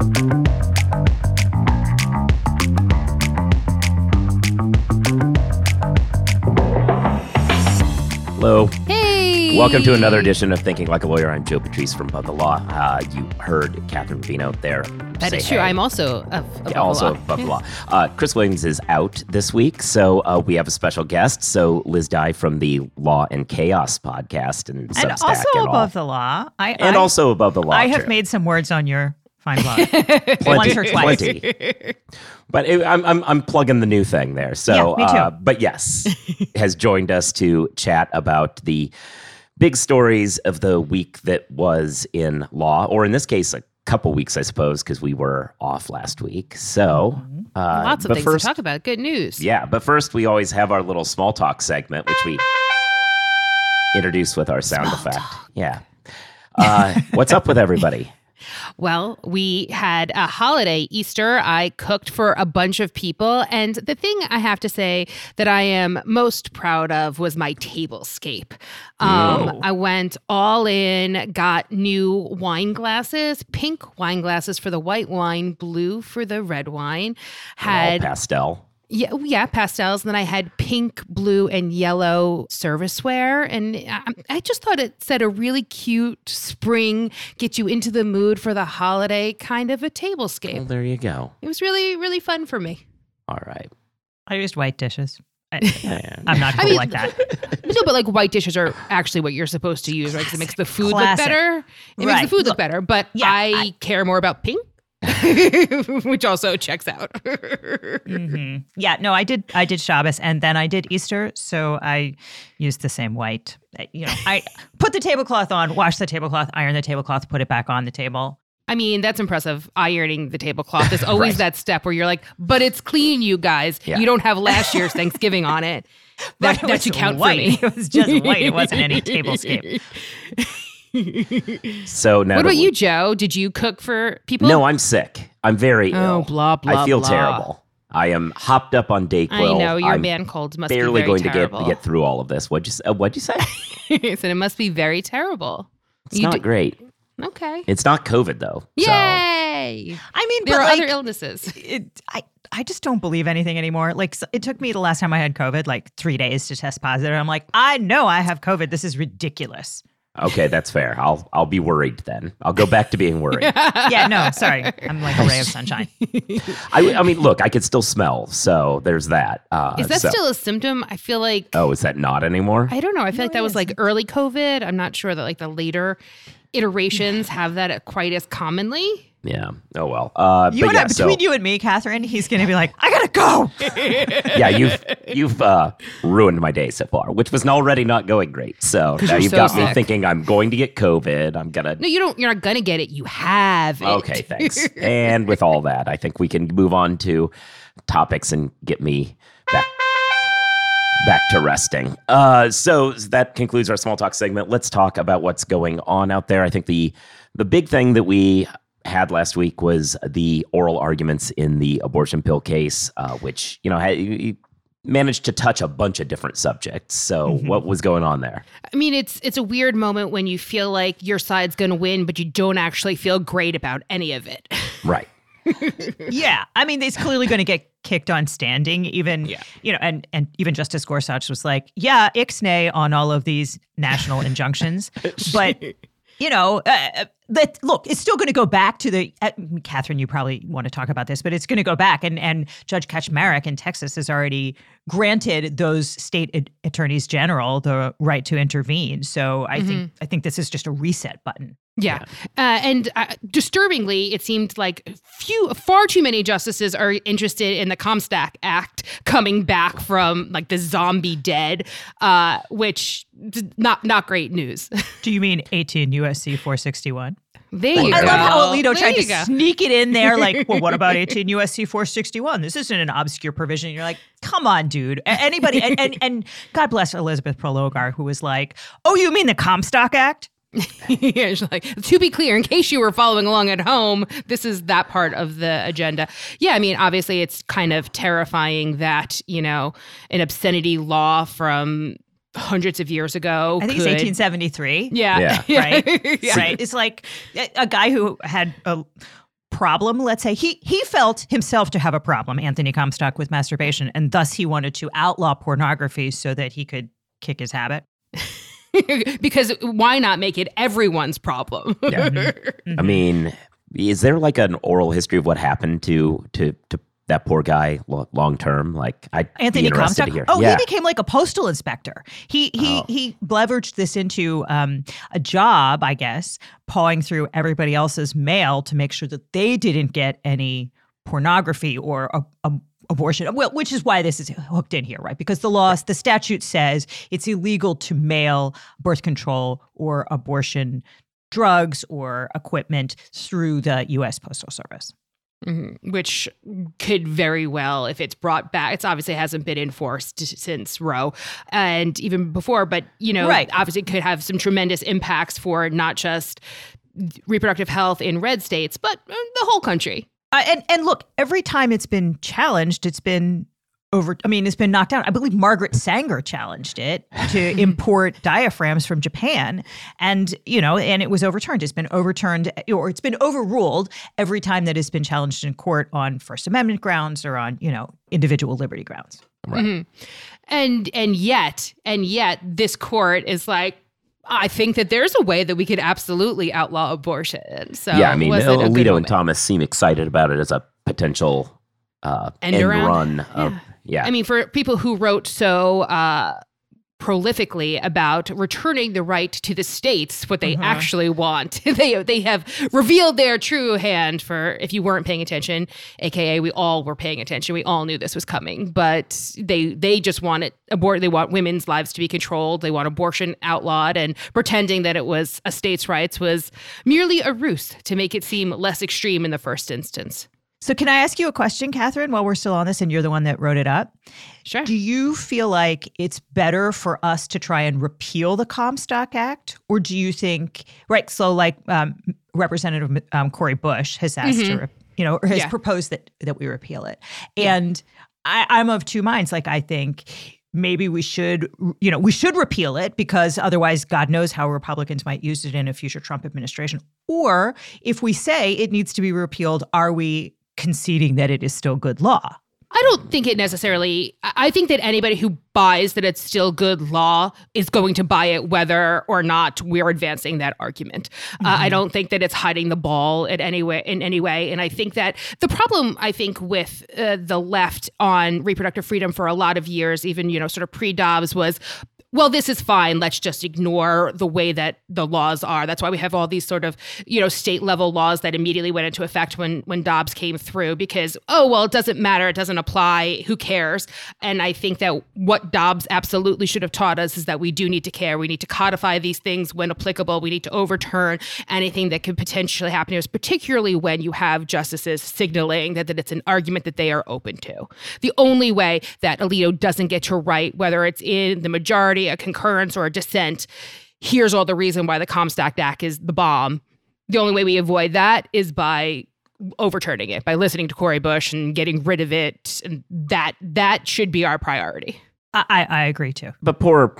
Hello. Hey! Welcome to another edition of Thinking Like a Lawyer. I'm Joe Patrice from Above the Law. You heard Catherine Vino there. That is true. Hey. I'm also Above the Law. Above the Law. Chris Williams is out this week, so we have a special guest. So Liz Dye from the Law and Chaos podcast and Substack and also and Above the Law. Also Above the Law. I have made some words on your fine blog. Once or twice. Plenty. But I'm plugging the new thing there. So, yeah, me too. But yes, has joined us to chat about the big stories of the week that was in law, or in this case, a couple weeks, I suppose, because we were off last week. So, lots of things to talk about. Good news. Yeah, but first, we always have our little small talk segment, which we introduce with our sound effect. Yeah. What's up with everybody? Well, we had a holiday, Easter. I cooked for a bunch of people. And the thing I have to say that I am most proud of was my tablescape. I went all in, got new wine glasses, pink wine glasses for the white wine, blue for the red wine. All pastel. Yeah, pastels. And then I had pink, blue, and yellow serviceware. And I just thought it set a really cute spring, get you into the mood for the holiday kind of a tablescape. Well, there you go. It was really, really fun for me. All right. I used white dishes. I'm not cool like that. No, but like white dishes are actually what you're supposed to use, right? Because it makes the food look better. It makes the food look better. But yeah, I care more about pink. Which also checks out. Mm-hmm. Yeah, no, I did Shabbos and then I did Easter, so I used the same white. I put the tablecloth on, wash the tablecloth, iron the tablecloth, put it back on the table. I mean, that's impressive. Ironing the tablecloth. There's always that step where you're like, but it's clean, you guys. Yeah. You don't have last year's Thanksgiving on it. That should count white. For me. It was just white. It wasn't any tablescape. So now, what about you, Joe? Did you cook for people? No, I'm sick. I'm very ill. Blah, blah, I feel blah. terrible. I am hopped up on Dayquil. I know, your man colds must be very barely going terrible. to get through all of this. What'd you say? I said it must be very terrible. It's not great. Okay. It's not COVID, though. Yay! I mean, there are other illnesses. I just don't believe anything anymore. Like, it took me the last time I had COVID, like 3 days to test positive. I'm like, I know I have COVID. This is ridiculous. Okay, that's fair. I'll be worried then. I'll go back to being worried. Yeah, no, sorry. I'm like a ray of sunshine. I mean, look, I could still smell, so there's that. Is that still a symptom? I feel like... Oh, is that not anymore? I don't know. I feel like that was like early COVID. I'm not sure that like the later iterations have that quite as commonly. Yeah. Oh, well. Between you and me, Catherine, he's going to be like, I got to go. Yeah, you've ruined my day so far, which was already not going great. So now you've got me thinking I'm going to get COVID. I'm going to... No, you're not going to get it. You have it. Okay, thanks. And with all that, I think we can move on to topics and get me back to resting. So that concludes our small talk segment. Let's talk about what's going on out there. I think the big thing that we had last week was the oral arguments in the abortion pill case, which, managed to touch a bunch of different subjects. So what was going on there? I mean, it's a weird moment when you feel like your side's going to win, but you don't actually feel great about any of it. Right. Yeah. I mean, it's clearly going to get kicked on standing, even, and even Justice Gorsuch was like, yeah, ixnay on all of these national injunctions. But, look, it's still going to go back to the, Catherine, you probably want to talk about this, but it's going to go back. And Judge Kaczmarek in Texas has already granted those state attorneys general the right to intervene. So I think this is just a reset button. Yeah. And disturbingly, it seemed like far too many justices are interested in the Comstock Act coming back from like the zombie dead, which not great news. Do you mean 18 USC 461? There you go. I love how Alito tried to sneak it in there. Like, well, what about 18 USC 461? This isn't an obscure provision. You're like, come on, dude. Anybody, and God bless Elizabeth Prologar, who was like, oh, you mean the Comstock Act? Yeah, she's like, to be clear, in case you were following along at home, this is that part of the agenda. Yeah, I mean, obviously, it's kind of terrifying that, an obscenity law from hundreds of years ago. I think it's 1873. Yeah. Right? Yeah. Right. It's like a guy who had a problem, let's say he felt himself to have a problem, Anthony Comstock, with masturbation, and thus he wanted to outlaw pornography so that he could kick his habit. Because why not make it everyone's problem? Yeah. Mm-hmm. I mean, is there like an oral history of what happened to that poor guy long term? Like, Anthony Comstock. He became like a postal inspector. He leveraged this into a job, I guess, pawing through everybody else's mail to make sure that they didn't get any pornography or abortion. Well, which is why this is hooked in here, right? Because the statute says it's illegal to mail birth control or abortion drugs or equipment through the U.S. Postal Service. Mm-hmm. Which could very well, if it's brought back, it obviously hasn't been enforced since Roe and even before, but, obviously could have some tremendous impacts for not just reproductive health in red states, but the whole country. And look, every time it's been challenged, it's been knocked down. I believe Margaret Sanger challenged it to import diaphragms from Japan, and it was overturned. It's been overturned, or it's been overruled every time that it's been challenged in court on First Amendment grounds or on, individual liberty grounds. Right. Mm-hmm. And yet this court is like, I think that there's a way that we could absolutely outlaw abortion. So yeah, I mean, Alito and Thomas seem excited about it as a potential end run. Yeah. I mean, for people who wrote so prolifically about returning the right to the states, what they actually want, they have revealed their true hand for, if you weren't paying attention, aka we all were paying attention. We all knew this was coming, but they just want it they want women's lives to be controlled. They want abortion outlawed, and pretending that it was a states' rights was merely a ruse to make it seem less extreme in the first instance. So can I ask you a question, Catherine, while we're still on this, and you're the one that wrote it up? Sure. Do you feel like it's better for us to try and repeal the Comstock Act? Or do you think, right, so like Representative Cori Bush has asked to, or has proposed that we repeal it. And I'm of two minds. Like, I think maybe we should repeal it, because otherwise God knows how Republicans might use it in a future Trump administration. Or if we say it needs to be repealed, are we conceding that it is still good law? I don't think it necessarily. I think that anybody who buys that it's still good law is going to buy it whether or not we're advancing that argument. I don't think that it's hiding the ball in any way. And I think that the problem, with the left on reproductive freedom for a lot of years, even, sort of pre-Dobbs, was, well, this is fine. Let's just ignore the way that the laws are. That's why we have all these sort of, state level laws that immediately went into effect when Dobbs came through, because, it doesn't matter. It doesn't apply. Who cares? And I think that what Dobbs absolutely should have taught us is that we do need to care. We need to codify these things when applicable. We need to overturn anything that could potentially happen to us, particularly when you have justices signaling that it's an argument that they are open to. The only way that Alito doesn't get to write, whether it's in the majority, a concurrence, or a dissent, here's all the reason why the Comstock Act is the bomb. The only way we avoid that is by overturning it, by listening to Cori Bush and getting rid of it. And that should be our priority. I agree too. But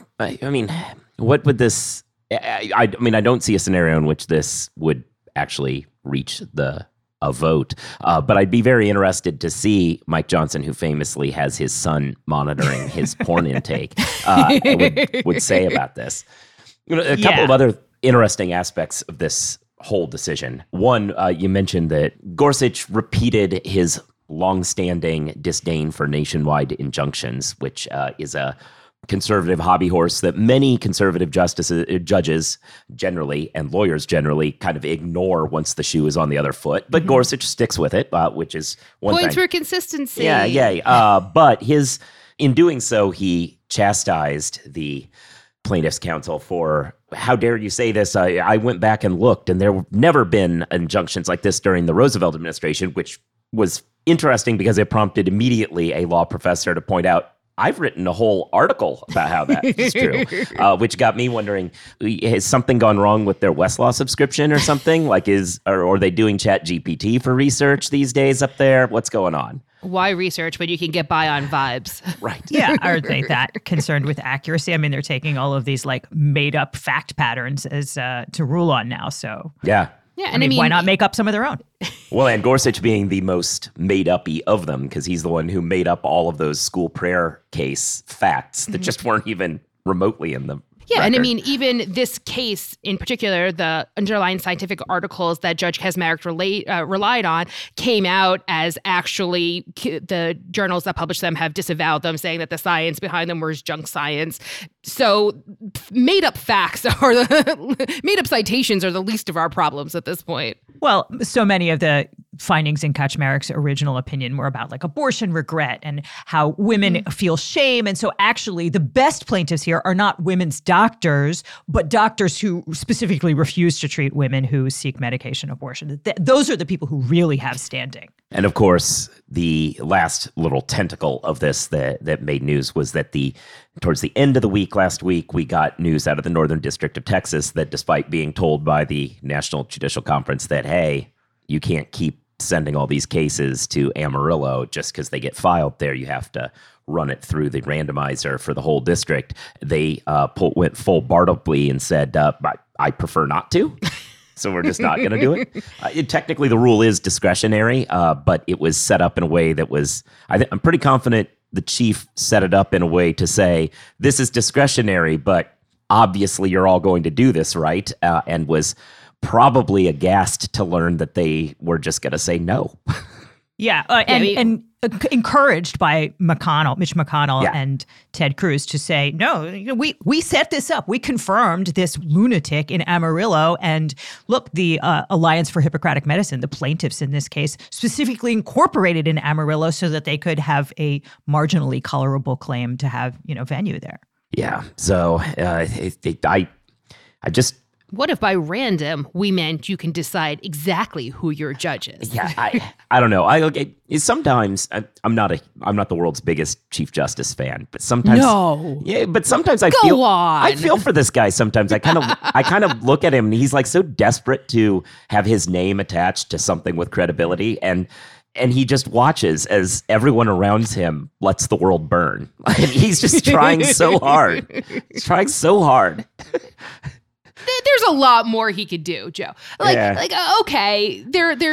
what would this, I don't see a scenario in which this would actually reach a vote. But I'd be very interested to see Mike Johnson, who famously has his son monitoring his porn intake, would say about this. A couple of other interesting aspects of this whole decision. One, you mentioned that Gorsuch repeated his longstanding disdain for nationwide injunctions, which is a conservative hobby horse that many conservative judges generally, and lawyers generally, kind of ignore once the shoe is on the other foot. But Gorsuch sticks with it, which is one thing. Points for consistency. Yeah. But in doing so, he chastised the plaintiff's counsel for, how dare you say this? I went back and looked, and there have never been injunctions like this during the Roosevelt administration, which was interesting because it prompted immediately a law professor to point out, I've written a whole article about how that is true, which got me wondering, has something gone wrong with their Westlaw subscription or something? Like, or are they doing ChatGPT for research these days up there? What's going on? Why research when you can get by on vibes? Right. Yeah. Are they that concerned with accuracy? I mean, they're taking all of these like made up fact patterns as to rule on now. So yeah. Yeah, I mean, why not make up some of their own? Well, and Gorsuch being the most made-uppy of them, because he's the one who made up all of those school prayer case facts that just weren't even remotely in them. Yeah, and I mean, even this case in particular, the underlying scientific articles that Judge Kaczmarek relied on came out as actually the journals that published them have disavowed them, saying that the science behind them was junk science. So made-up facts made-up citations are the least of our problems at this point. Well, so many of the findings in Kaczmarek's original opinion were about like abortion regret and how women feel shame. And so actually the best plaintiffs here are not women's doctors, but doctors who specifically refuse to treat women who seek medication abortion. Those are the people who really have standing. And of course, the last little tentacle of this that made news was that towards the end of the week last week, we got news out of the Northern District of Texas that despite being told by the National Judicial Conference that, hey, you can't keep sending all these cases to Amarillo just because they get filed there. You have to run it through the randomizer for the whole district. They went full Bartleby and said, I prefer not to. So we're just not going to do it. Technically, the rule is discretionary, but it was set up in a way that was, I'm pretty confident the chief set it up in a way to say, this is discretionary, but obviously you're all going to do this, right? And was probably aghast to learn that they were just going to say no. Yeah, and encouraged by Mitch McConnell and Ted Cruz to say, no, we set this up. We confirmed this lunatic in Amarillo. And look, the Alliance for Hippocratic Medicine, the plaintiffs in this case, specifically incorporated in Amarillo so that they could have a marginally colorable claim to have, venue there. Yeah. So I just... What if by random we meant you can decide exactly who your judge is? Yeah, I don't know. Sometimes I'm not the world's biggest Chief Justice fan, but sometimes but sometimes I feel for this guy. Sometimes I kind of look at him and he's like so desperate to have his name attached to something with credibility, and he just watches as everyone around him lets the world burn. And he's just trying so hard. He's trying so hard. There's a lot more he could do, Joe. Okay,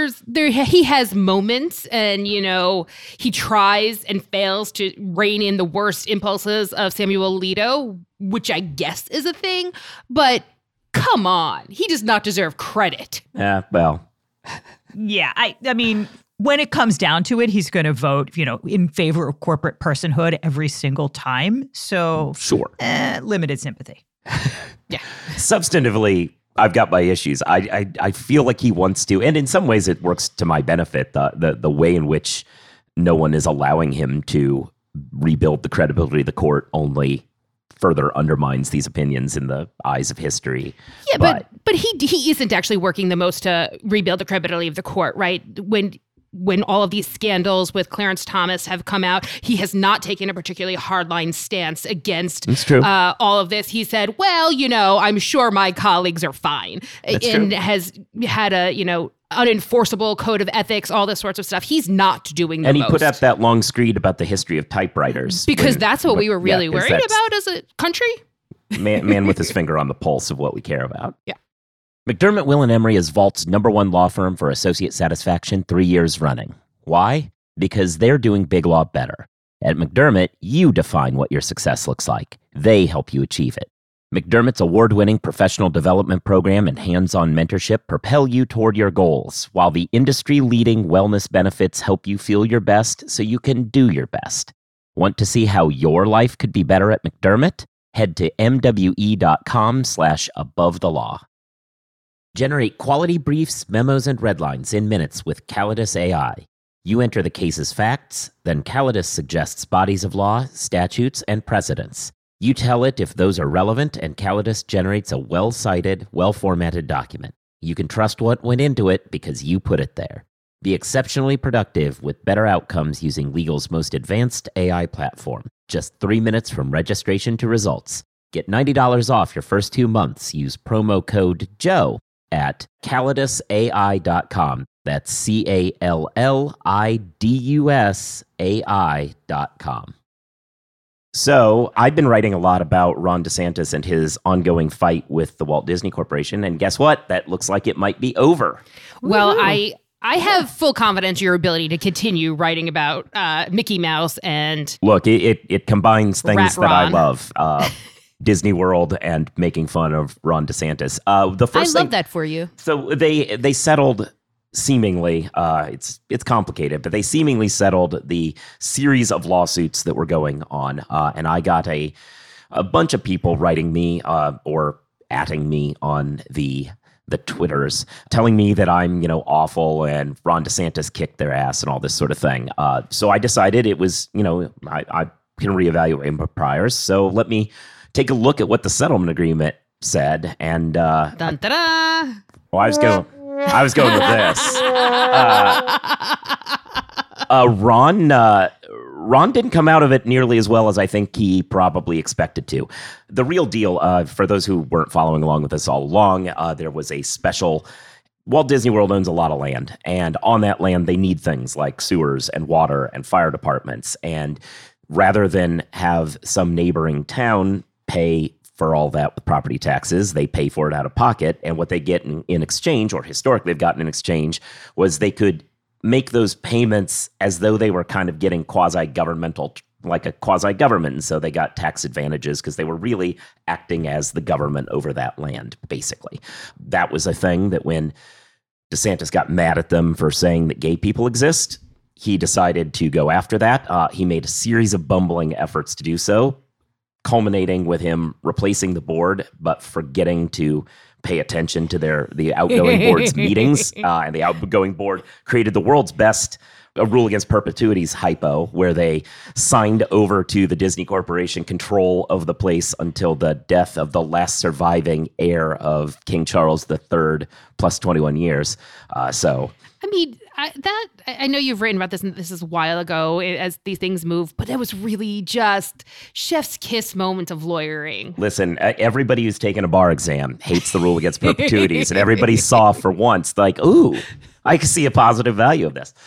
he has moments, and he tries and fails to rein in the worst impulses of Samuel Alito, which I guess is a thing. But come on, he does not deserve credit. Yeah, well, yeah. I mean, when it comes down to it, he's going to vote, in favor of corporate personhood every single time. So sure, limited sympathy. Yeah. Substantively, I've got my issues. I feel like he wants to, and in some ways it works to my benefit, the way in which no one is allowing him to rebuild the credibility of the court only further undermines these opinions in the eyes of history. Yeah, but he isn't actually working the most to rebuild the credibility of the court, right? When all of these scandals with Clarence Thomas have come out, he has not taken a particularly hardline stance against all of this. He said, well, I'm sure my colleagues are fine. And has had a, unenforceable code of ethics, all this sorts of stuff. He's not doing the most. And he put out that long screed about the history of typewriters. Because that's what we were really worried about as a country. Man with his finger on the pulse of what we care about. Yeah. McDermott, Will & Emery is Vault's #1 law firm for associate satisfaction 3 years running. Why? Because they're doing big law better. At McDermott, you define what your success looks like. They help you achieve it. McDermott's award-winning professional development program and hands-on mentorship propel you toward your goals, while the industry-leading wellness benefits help you feel your best so you can do your best. Want to see how your life could be better at McDermott? Head to mwe.com/abovethelaw. Generate quality briefs, memos, and redlines in minutes with Calidus AI. You enter the case's facts, then Calidus suggests bodies of law, statutes, and precedents. You tell it if those are relevant, and Calidus generates a well-cited, well-formatted document. You can trust what went into it because you put it there. Be exceptionally productive with better outcomes using legal's most advanced AI platform. Just 3 minutes from registration to results. Get $90 off your first 2 months. Use promo code JOE at calidusai.com. That's CALLIDUSAI.com. So I've been writing a lot about Ron DeSantis and his ongoing fight with the Walt Disney Corporation. And guess what? That looks like it might be over. Well, I have full confidence in your ability to continue writing about Mickey Mouse and Look, it combines things Rat that I Ron. love. Disney World and making fun of Ron DeSantis. The first I thing, love that for you. So they settled seemingly, it's complicated, but they seemingly settled the series of lawsuits that were going on. And I got a bunch of people writing me or atting me on the Twitters, telling me that I'm, awful and Ron DeSantis kicked their ass and all this sort of thing. So I decided it was, I can reevaluate my priors. So let me take a look at what the settlement agreement said. And Dun, ta-da. well, I was going with this. Ron didn't come out of it nearly as well as I think he probably expected to. The real deal, for those who weren't following along with us all along, there was a special. Walt Disney World owns a lot of land, and on that land, they need things like sewers and water and fire departments. And rather than have some neighboring town pay for all that with property taxes, they pay for it out of pocket. And what they get in exchange, or historically they've gotten in exchange, was they could make those payments as though they were kind of getting quasi-governmental, like a quasi-government. And so they got tax advantages because they were really acting as the government over that land, basically. That was a thing that when DeSantis got mad at them for saying that gay people exist, he decided to go after that. He made a series of bumbling efforts to do so, culminating with him replacing the board, but forgetting to pay attention to the outgoing board's meetings. And the outgoing board created the world's best rule against perpetuities hypo, where they signed over to the Disney Corporation control of the place until the death of the last surviving heir of King Charles III plus 21 years. I mean, I know you've written about this, and this is a while ago as these things move, but it was really just chef's kiss moment of lawyering. Listen, everybody who's taken a bar exam hates the rule against perpetuities, and everybody saw for once, like, ooh, I can see a positive value of this.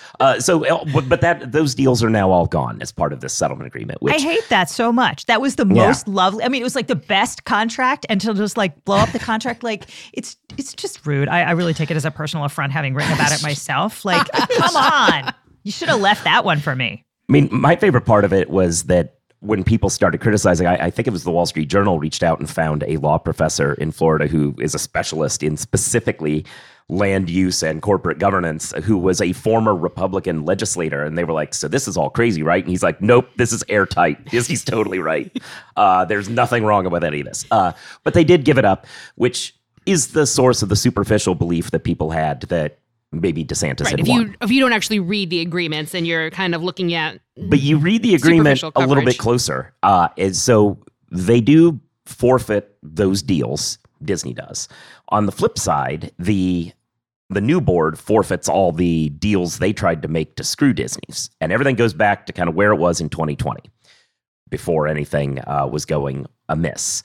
But those deals are now all gone as part of this settlement agreement. Which, I hate that so much. That was the most lovely. I mean, it was like the best contract until just like blow up the contract. Like it's just rude. I really take it as a personal affront having written about it myself. Like, come on. You should have left that one for me. I mean, my favorite part of it was that when people started criticizing, I think it was the Wall Street Journal reached out and found a law professor in Florida who is a specialist in specifically land use and corporate governance, who was a former Republican legislator. And they were like, so this is all crazy, right? And he's like, nope, this is airtight. He's totally right. There's nothing wrong about any of this. But they did give it up, which is the source of the superficial belief that people had that maybe DeSantis had won. If you don't actually read the agreements and you're kind of looking at But you read the agreement superficial a little coverage. bit closer. And so they do forfeit those deals, Disney does. On the flip side, the new board forfeits all the deals they tried to make to screw Disney's. And everything goes back to kind of where it was in 2020, before anything was going amiss.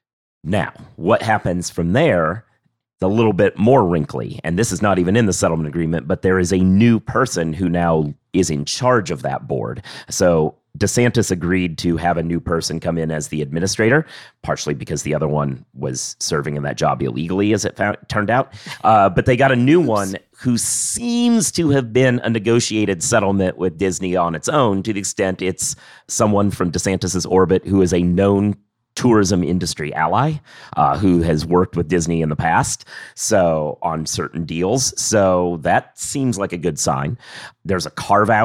Now, what happens from there is a little bit more wrinkly. And this is not even in the settlement agreement, but there is a new person who now is in charge of that board. So DeSantis agreed to have a new person come in as the administrator, partially because the other one was serving in that job illegally, as it turned out. But they got a new one who seems to have been a negotiated settlement with Disney on its own, to the extent it's someone from DeSantis's orbit who is a known tourism industry ally, who has worked with Disney in the past, so on certain deals. So that seems like a good sign. There are some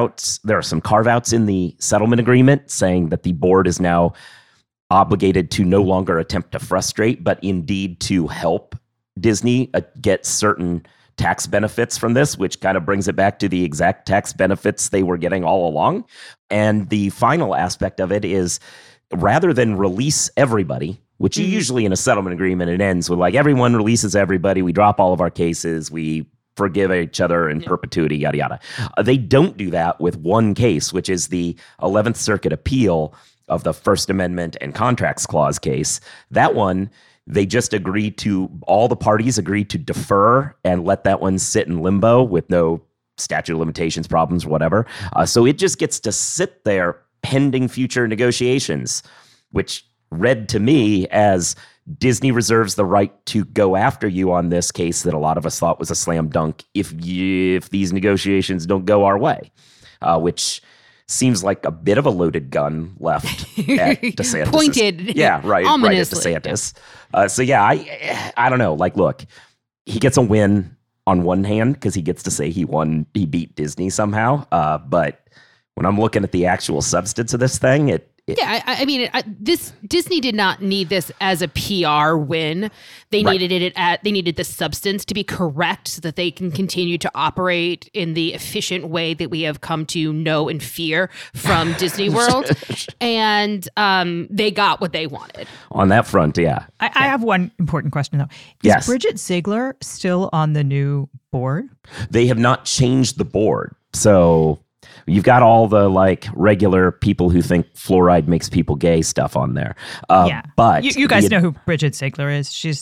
carve-outs in the settlement agreement saying that the board is now obligated to no longer attempt to frustrate, but indeed to help Disney get certain tax benefits from this, which kind of brings it back to the exact tax benefits they were getting all along. And the final aspect of it is, rather than release everybody, which usually in a settlement agreement, it ends with like everyone releases everybody, we drop all of our cases, we forgive each other in perpetuity, yada, yada. They don't do that with one case, which is the 11th Circuit appeal of the First Amendment and Contracts Clause case. That one, they just all the parties agreed to defer and let that one sit in limbo with no statute of limitations problems or whatever. So it just gets to sit there pending future negotiations, which read to me as Disney reserves the right to go after you on this case that a lot of us thought was a slam dunk if these negotiations don't go our way, which seems like a bit of a loaded gun left at DeSantis. Pointed. Yeah, right at DeSantis. So yeah, I don't know. Like, look, he gets a win on one hand because he gets to say he beat Disney somehow. But when I'm looking at the actual substance of this thing, I mean, this Disney did not need this as a PR win. They needed they needed the substance to be correct so that they can continue to operate in the efficient way that we have come to know and fear from Disney World. And they got what they wanted. On that front, yeah. I have one important question, though. Is Bridget Ziegler still on the new board? They have not changed the board. So you've got all the like regular people who think fluoride makes people gay stuff on there. But you guys know who Bridget Ziegler is. She's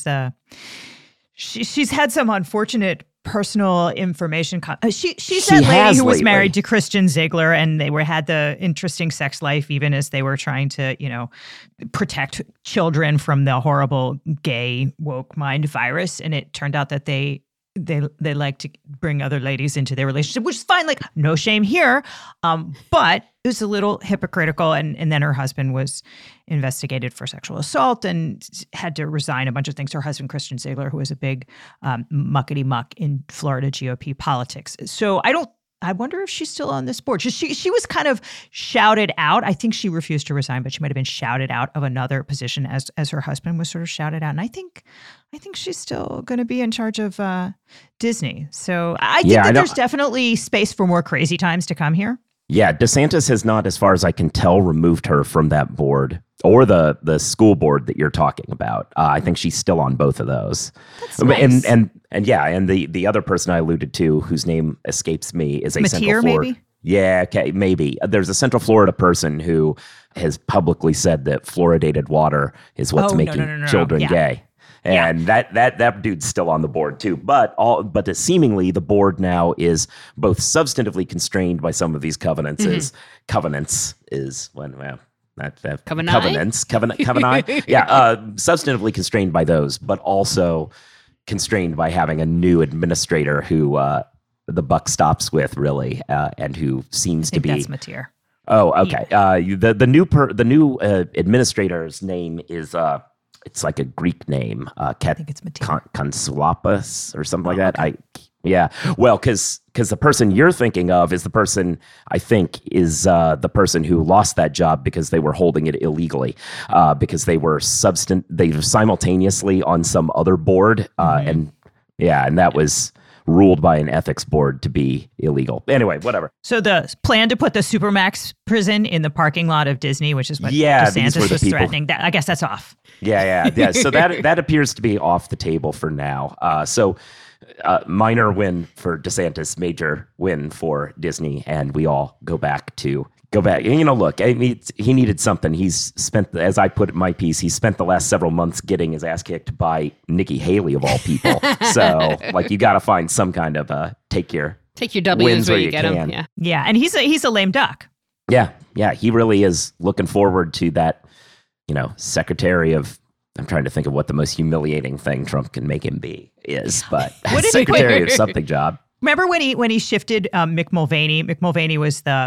had some unfortunate personal information. She's that lady who was married to Christian Ziegler, and they had the interesting sex life, even as they were trying to, protect children from the horrible gay woke mind virus. And it turned out that they like to bring other ladies into their relationship, which is fine. Like, no shame here. But it was a little hypocritical. And then her husband was investigated for sexual assault and had to resign a bunch of things. Her husband, Christian Ziegler, who was a big muckety muck in Florida GOP politics. So I wonder if she's still on this board. She was kind of shouted out. I think she refused to resign, but she might have been shouted out of another position as her husband was sort of shouted out. And I think she's still going to be in charge of Disney. So I think that there's definitely space for more crazy times to come here. Yeah, DeSantis has not, as far as I can tell, removed her from that board or the school board that you're talking about. I think she's still on both of those. That's nice. And the other person I alluded to, whose name escapes me, is a Mateer, Central Florida. Maybe? Yeah, okay, maybe. There's a Central Florida person who has publicly said that fluoridated water is what's making children gay. And that dude's still on the board too. But seemingly the board now is both substantively constrained by some of these covenants. Covenants is when covenants. Substantively constrained by those, but also constrained by having a new administrator who the buck stops with, really, and who seems to be. That's Mateer. Oh, okay. The new administrator's name is. It's like a Greek name, I think it's Konsolapos or something like that. Okay. Well, because the person you're thinking of is the person I think is the person who lost that job because they were holding it illegally, because they were simultaneously on some other board, and that was ruled by an ethics board to be illegal. Anyway, whatever. So the plan to put the Supermax prison in the parking lot of Disney, which is what DeSantis was threatening, I guess that's off. Yeah. So that appears to be off the table for now. Minor win for DeSantis, major win for Disney, and we all go back. Look, he needed something. He's spent, as I put in my piece, he spent the last several months getting his ass kicked by Nikki Haley of all people. So, you got to find some kind of take your W's where you get them. Yeah, and he's a lame duck. Yeah, he really is looking forward to that. Secretary of. I'm trying to think of what the most humiliating thing Trump can make him be is, but Secretary of something job. Remember when he shifted Mick Mulvaney? Mick Mulvaney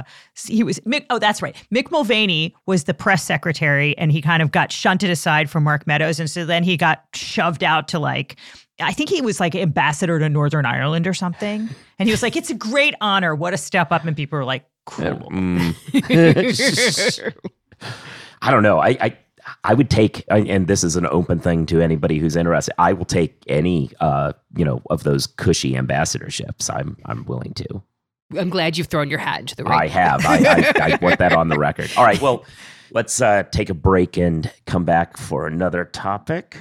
that's right. Mick Mulvaney was the press secretary, and he kind of got shunted aside from Mark Meadows, and so then he got shoved out to I think he was ambassador to Northern Ireland or something, and he was like, "It's a great honor. What a step up!" And people were like, "Cool." I don't know. I would take, and this is an open thing to anybody who's interested. I will take any, of those cushy ambassadorships. I'm willing to. I'm glad you've thrown your hat into the ring. I have. I want that on the record. All right. Well, let's take a break and come back for another topic.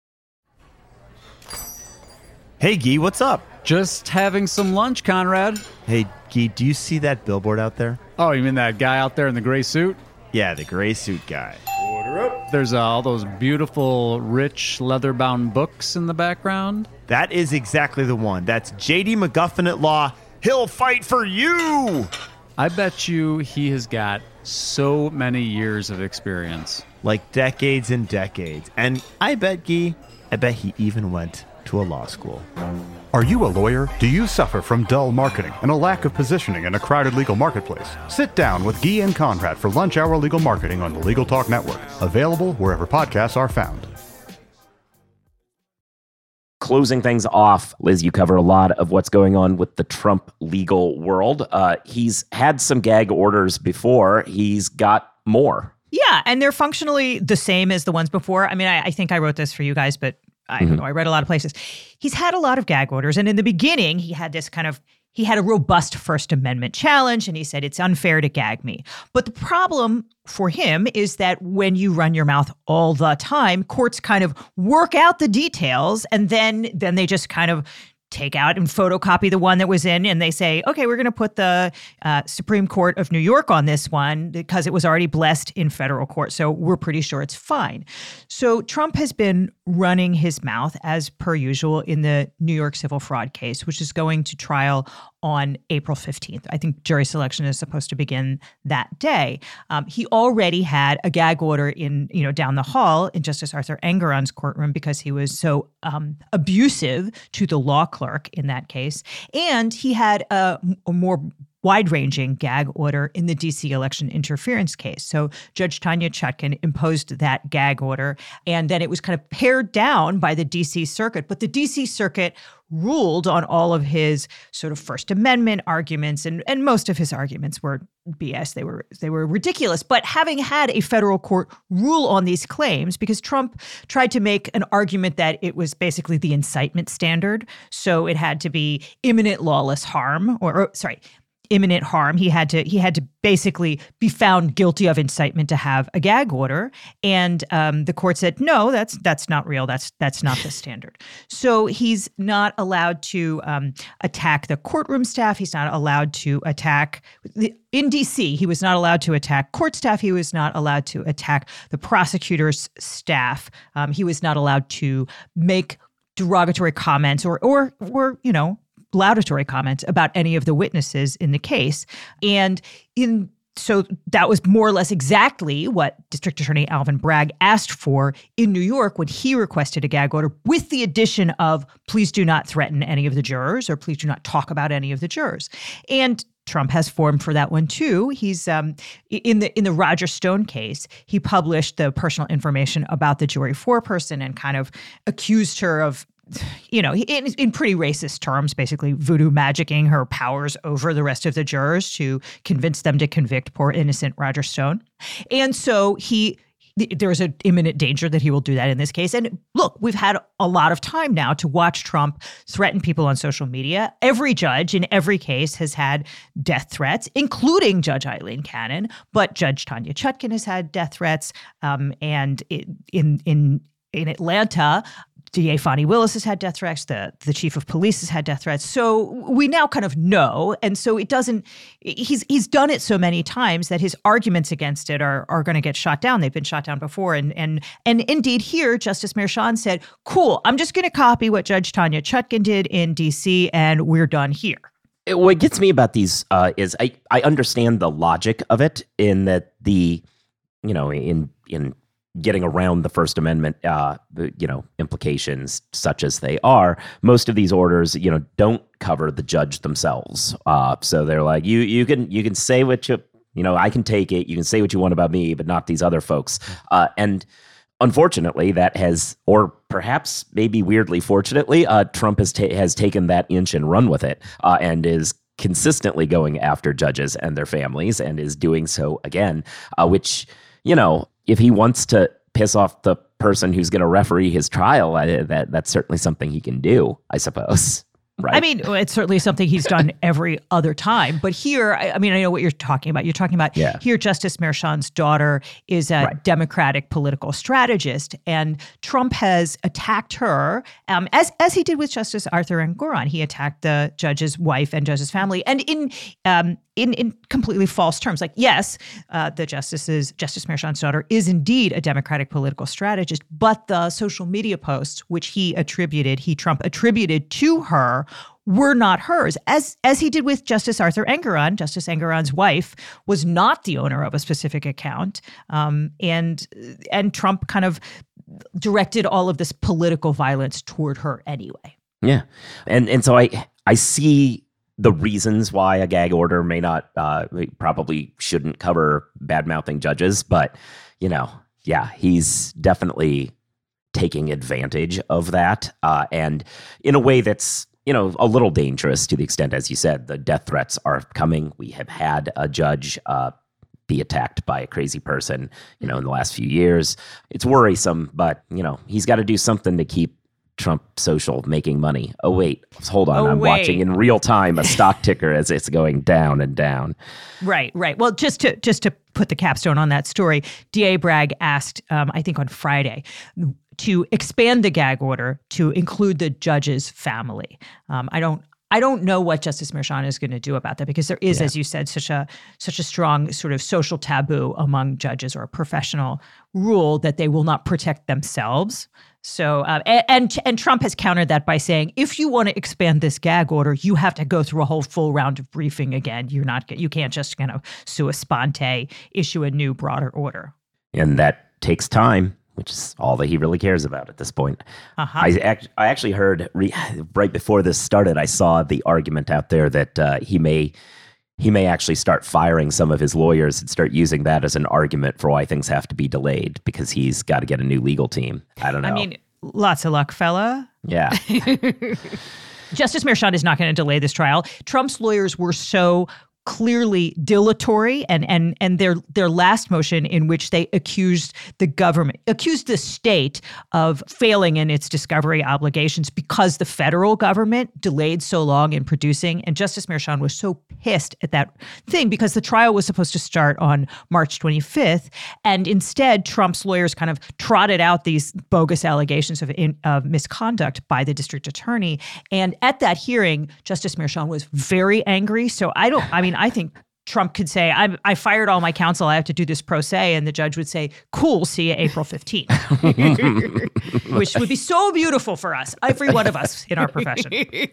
Hey, Guy, what's up? Just having some lunch, Conrad. Hey, Guy, do you see that billboard out there? Oh, you mean that guy out there in the gray suit? Yeah, the gray suit guy. Order up. There's all those beautiful, rich, leather-bound books in the background. That is exactly the one. That's J.D. McGuffin at Law. He'll fight for you! I bet you he has got So many years of experience. Like decades and decades. And I bet he even went to a law school. Are you a lawyer? Do you suffer from dull marketing and a lack of positioning in a crowded legal marketplace? Sit down with Guy and Conrad for Lunch Hour Legal Marketing on the Legal Talk Network. Available wherever podcasts are found. Closing things off, Liz, you cover a lot of what's going on with the Trump legal world. He's had some gag orders before. He's got more. Yeah, and they're functionally the same as the ones before. I mean, I think I wrote this for you guys, but I don't know. I read a lot of places. He's had a lot of gag orders. And in the beginning, he had a robust First Amendment challenge. And he said, it's unfair to gag me. But the problem for him is that when you run your mouth all the time, courts kind of work out the details. And then they just kind of take out and photocopy the one that was in, and they say, okay, we're going to put the Supreme Court of New York on this one because it was already blessed in federal court. So we're pretty sure it's fine. So Trump has been running his mouth as per usual in the New York civil fraud case, which is going to trial on April 15th. I think jury selection is supposed to begin that day. He already had a gag order down the hall in Justice Arthur Engoron's courtroom because he was so abusive to the law clerk in that case. And he had a more wide-ranging gag order in the D.C. election interference case. So Judge Tanya Chutkan imposed that gag order, and then it was kind of pared down by the D.C. Circuit. But the D.C. Circuit ruled on all of his sort of First Amendment arguments, and most of his arguments were BS. They were ridiculous. But having had a federal court rule on these claims, because Trump tried to make an argument that it was basically the incitement standard, so it had to be imminent lawless harm, imminent harm. He had to basically be found guilty of incitement to have a gag order, and the court said no, that's not real. That's not the standard. So he's not allowed to attack the courtroom staff. He's not allowed to attack in D.C. He was not allowed to attack court staff. He was not allowed to attack the prosecutor's staff. He was not allowed to make derogatory comments or laudatory comments about any of the witnesses in the case. So that was more or less exactly what District Attorney Alvin Bragg asked for in New York when he requested a gag order, with the addition of please do not threaten any of the jurors or please do not talk about any of the jurors. And Trump has formed for that one too. He's in the Roger Stone case, he published the personal information about the jury foreperson and kind of accused her of, in pretty racist terms, basically voodoo magicking her powers over the rest of the jurors to convince them to convict poor innocent Roger Stone. And so there's an imminent danger that he will do that in this case. And look, we've had a lot of time now to watch Trump threaten people on social media. Every judge in every case has had death threats, including Judge Eileen Cannon, but Judge Tanya Chutkan has had death threats. And in Atlanta, DA Fani Willis has had death threats. The chief of police has had death threats. So we now kind of know. And so he's done it so many times that his arguments against it are going to get shot down. They've been shot down before. And indeed here, Justice Merchan said, cool, I'm just going to copy what Judge Tanya Chutkan did in D.C. and we're done here. What gets me about these is I understand the logic of it in that in getting around the First Amendment, implications such as they are, most of these orders, don't cover the judge themselves. So they're like, you can say what I can take it. You can say what you want about me, but not these other folks. And unfortunately, that has, or perhaps maybe weirdly fortunately, Trump has taken that inch and run with it, and is consistently going after judges and their families, and is doing so again, which, if he wants to piss off the person who's going to referee his trial, that's certainly something he can do, I suppose. Right. I mean, it's certainly something he's done every other time. But here, I know what you're talking about. You're talking about here, Justice Merchan's daughter is a Democratic political strategist, and Trump has attacked her, as he did with Justice Arthur Engoron. He attacked the judge's wife and judge's family. And in completely false terms. Like, yes, Justice Merchan's daughter is indeed a Democratic political strategist, but the social media posts which Trump attributed to her were not hers, as he did with Justice Arthur Engoron. Justice Engoron's wife was not the owner of a specific account, and Trump kind of directed all of this political violence toward her anyway. Yeah, and so I see the reasons why a gag order may not probably shouldn't cover bad-mouthing judges, but he's definitely taking advantage of that, and in a way that's a little dangerous to the extent, as you said, the death threats are coming. We have had a judge be attacked by a crazy person, in the last few years. It's worrisome, but, he's got to do something to keep Trump Social making money. Oh, wait, hold on. I'm watching in real time a stock ticker as it's going down and down. Right. Well, just to put the capstone on that story, DA Bragg asked, I think on Friday, to expand the gag order to include the judge's family. I don't know what Justice Merchan is going to do about that, because there is, as you said, such a strong sort of social taboo among judges, or a professional rule that they will not protect themselves. So, and Trump has countered that by saying, if you want to expand this gag order, you have to go through a whole full round of briefing again. You can't just kind of sua sponte issue a new broader order. And that takes time, which is all that he really cares about at this point. I actually heard right before this started, I saw the argument out there that he may actually start firing some of his lawyers and start using that as an argument for why things have to be delayed, because he's got to get a new legal team. I don't know. I mean, lots of luck, fella. Yeah. Justice Merchan is not going to delay this trial. Trump's lawyers were so clearly dilatory, and their last motion, in which they accused the state of failing in its discovery obligations because the federal government delayed so long in producing. And Justice Merchan was so pissed at that thing, because the trial was supposed to start on March 25th, and instead Trump's lawyers kind of trotted out these bogus allegations of misconduct by the district attorney. And at that hearing, Justice Merchan was very angry. So I think Trump could say, I fired all my counsel, I have to do this pro se, and the judge would say, cool, see you April 15th, which would be so beautiful for us, every one of us in our profession.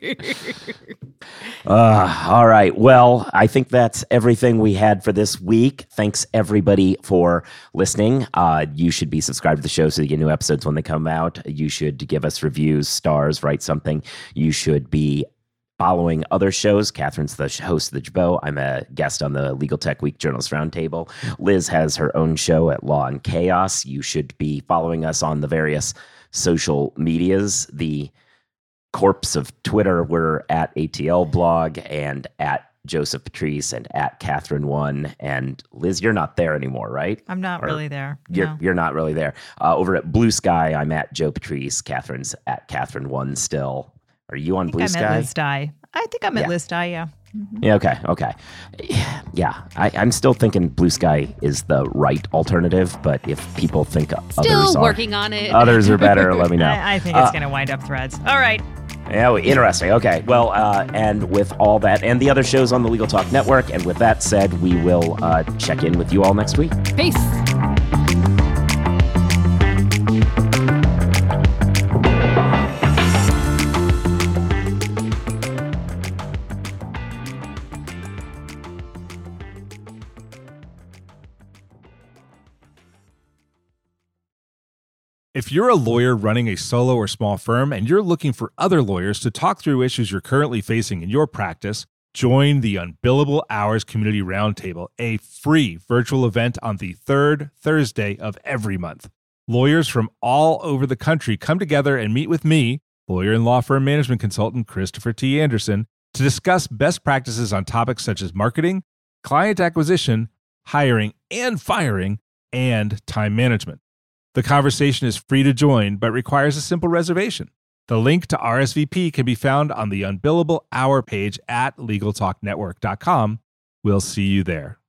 All right. Well, I think that's everything we had for this week. Thanks, everybody, for listening. You should be subscribed to the show so you get new episodes when they come out. You should give us reviews, stars, write something. You should be following other shows. Catherine's the host of The Jabot. I'm a guest on the Legal Tech Week Journalist Roundtable. Liz has her own show at Law and Chaos. You should be following us on the various social medias. The corpse of Twitter, we're at ATL Blog and at Joseph Patrice and at Catherine1. And Liz, you're not there anymore, right? I'm not really there. You're not really there. Over at Blue Sky, I'm at Joe Patrice. Catherine's at Catherine1 still. Are you on Blue Sky? I think I'm at Liz Dye, yeah. Mm-hmm. Yeah, okay. Yeah, I'm still thinking Blue Sky is the right alternative, but if people think still working on it, others are better, let me know. I think it's going to wind up Threads. All right. Yeah, interesting. Okay. Well, and with all that and the other shows on the Legal Talk Network, and with that said, we will check in with you all next week. Peace. If you're a lawyer running a solo or small firm and you're looking for other lawyers to talk through issues you're currently facing in your practice, join the Unbillable Hours Community Roundtable, a free virtual event on the third Thursday of every month. Lawyers from all over the country come together and meet with me, lawyer and law firm management consultant Christopher T. Anderson, to discuss best practices on topics such as marketing, client acquisition, hiring and firing, and time management. The conversation is free to join, but requires a simple reservation. The link to RSVP can be found on the Unbillable Hour page at LegalTalkNetwork.com. We'll see you there.